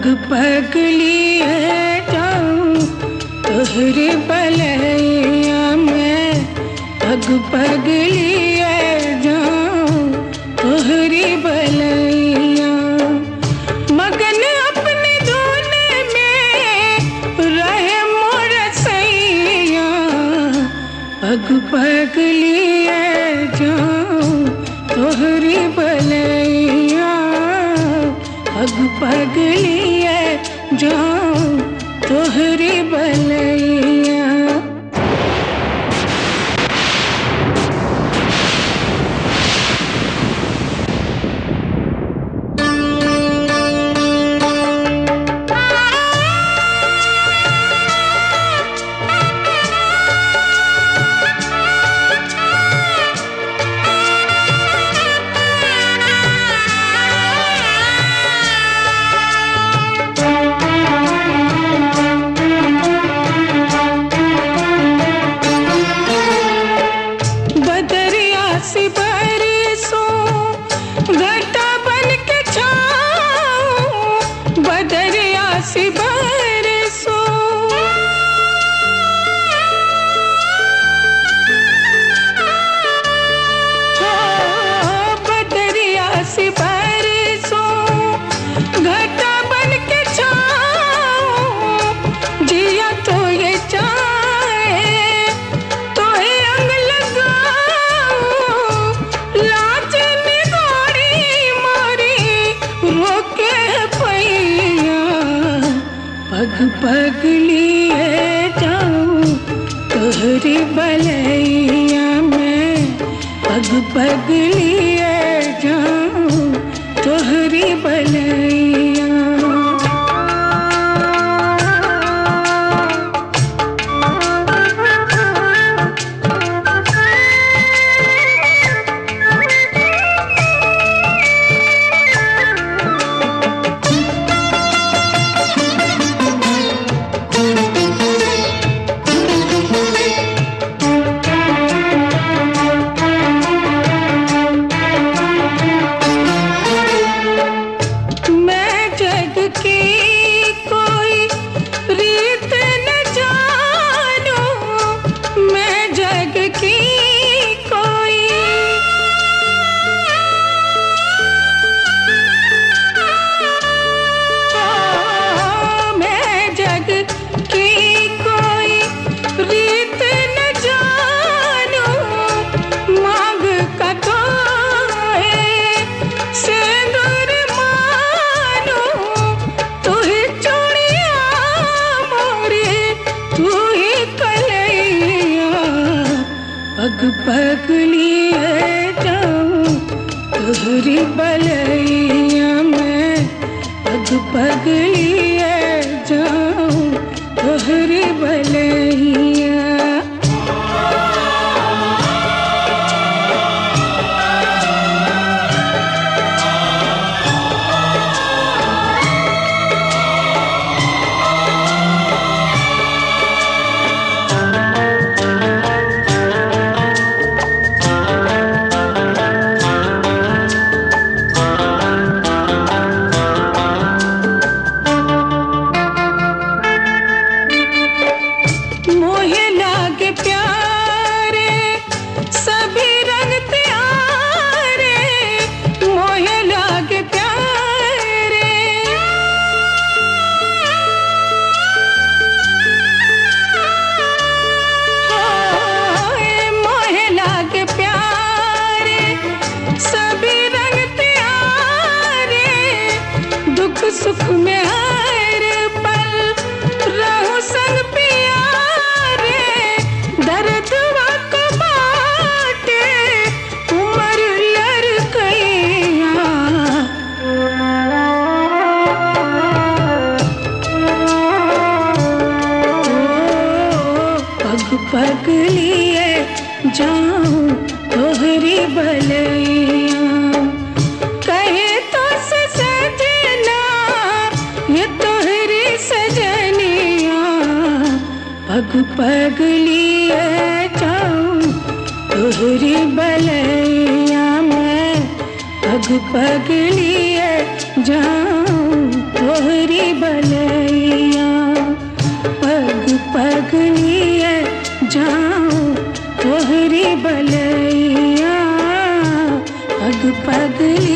पग पग लिए जाऊं तोहरे बलैया में, पग पग लिए जाऊं तोहरे बलैया। मगन अपने धुन में रहे मोर सैया, पग पग लिए जाऊं तोहरे बलैया, पग पग लिए जाऊं तोहरे बलैया। पग पग लिए जाऊं तोहरे बलैया में, पग पग लिए जाऊं तोहरे बलैया। पग पग लिए जाऊं तोहरे बलैया में, पग पग लिए जाऊं तोहरे बलैया। सुख में हर पल रहूं संग प्यारे, दर्द वक्त बाटे उम्र लड़कैया। पग पग लिए जाऊं तोहरे बलैया, कहे तो ये तोहरी सजनिया। पग पग लिए जाऊं तोहरी बलैया में, पग पग लिए जाऊं तोहरी बलैया। पग पग लिए जाऊं तोहरी बलैया, पग पग